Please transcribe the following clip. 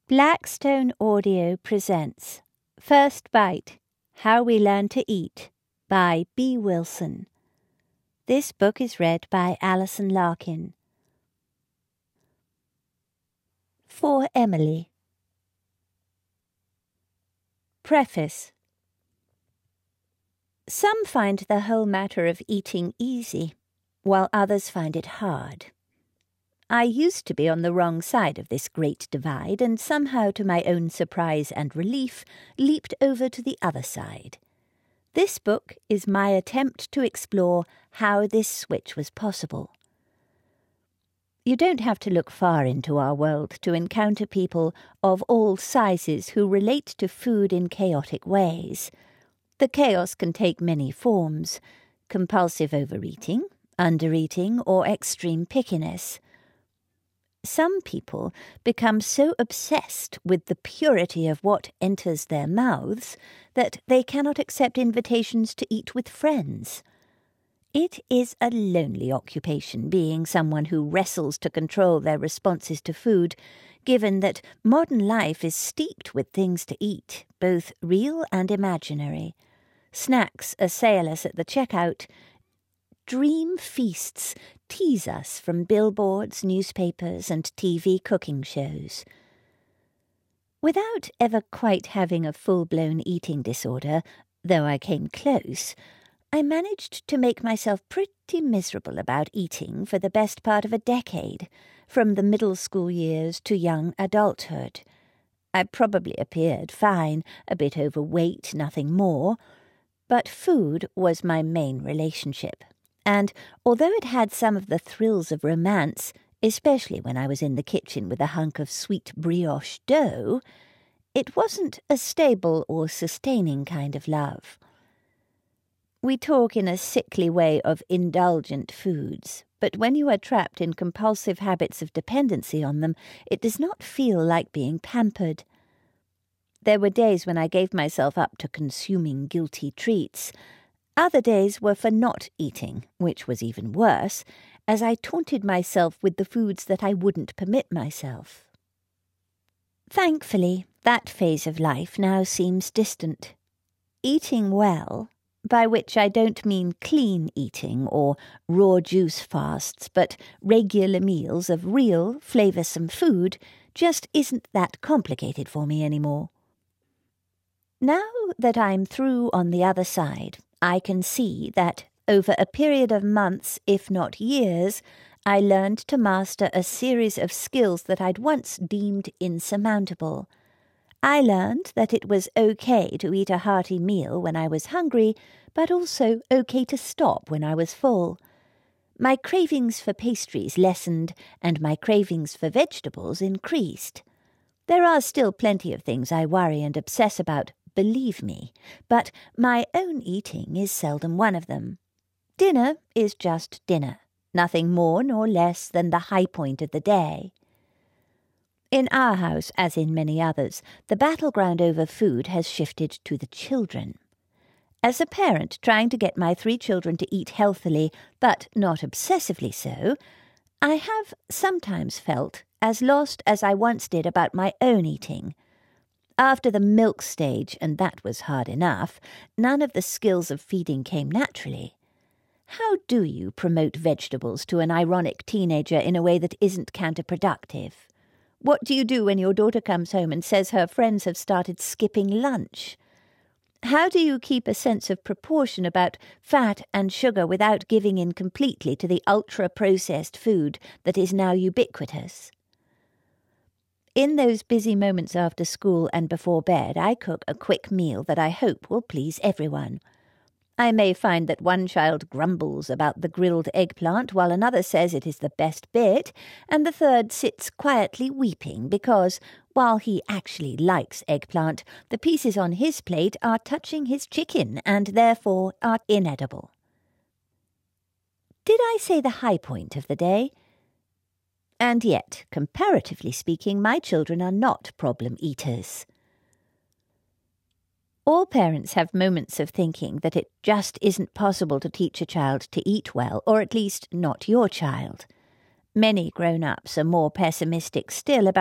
Blackstone Audio presents First Bite, How We Learn to Eat by B. Wilson. This book is read by Alison Larkin. For Emily. Preface. Some find the whole matter of eating easy, while others find it hard. I used to be on the wrong side of this great divide, and somehow, to my own surprise and relief, leaped over to the other side. This book is my attempt to explore how this switch was possible. You don't have to look far into our world to encounter people of all sizes who relate to food in chaotic ways. The chaos can take many forms: compulsive overeating, undereating, or extreme pickiness. Some people become so obsessed with the purity of what enters their mouths that they cannot accept invitations to eat with friends. It is a lonely occupation being someone who wrestles to control their responses to food, given that modern life is steeped with things to eat, both real and imaginary. Snacks assail us at the checkout. Dream feasts tease us from billboards, newspapers, and TV cooking shows. Without ever quite having a full-blown eating disorder, though I came close, I managed to make myself pretty miserable about eating for the best part of a decade, from the middle school years to young adulthood. I probably appeared fine, a bit overweight, nothing more, but food was my main relationship. And although it had some of the thrills of romance, especially when I was in the kitchen with a hunk of sweet brioche dough, it wasn't a stable or sustaining kind of love. We talk in a sickly way of indulgent foods, but when you are trapped in compulsive habits of dependency on them, it does not feel like being pampered. There were days when I gave myself up to consuming guilty treats. Other days were for not eating, which was even worse, as I taunted myself with the foods that I wouldn't permit myself. Thankfully, that phase of life now seems distant. Eating well, by which I don't mean clean eating or raw juice fasts, but regular meals of real, flavoursome food, just isn't that complicated for me anymore. Now that I'm through on the other side, I can see that, over a period of months, if not years, I learned to master a series of skills that I'd once deemed insurmountable. I learned that it was okay to eat a hearty meal when I was hungry, but also okay to stop when I was full. My cravings for pastries lessened, and my cravings for vegetables increased. There are still plenty of things I worry and obsess about, believe me, but my own eating is seldom one of them. Dinner is just dinner, nothing more nor less than the high point of the day. In our house, as in many others, the battleground over food has shifted to the children. As a parent trying to get my 3 children to eat healthily, but not obsessively so, I have sometimes felt as lost as I once did about my own eating. After the milk stage, and that was hard enough, none of the skills of feeding came naturally. How do you promote vegetables to an ironic teenager in a way that isn't counterproductive? What do you do when your daughter comes home and says her friends have started skipping lunch? How do you keep a sense of proportion about fat and sugar without giving in completely to the ultra-processed food that is now ubiquitous? In those busy moments after school and before bed, I cook a quick meal that I hope will please everyone. I may find that one child grumbles about the grilled eggplant while another says it is the best bit, and the third sits quietly weeping because, while he actually likes eggplant, the pieces on his plate are touching his chicken and therefore are inedible. Did I say the high point of the day? And yet, comparatively speaking, my children are not problem eaters. All parents have moments of thinking that it just isn't possible to teach a child to eat well, or at least not your child. Many grown-ups are more pessimistic still about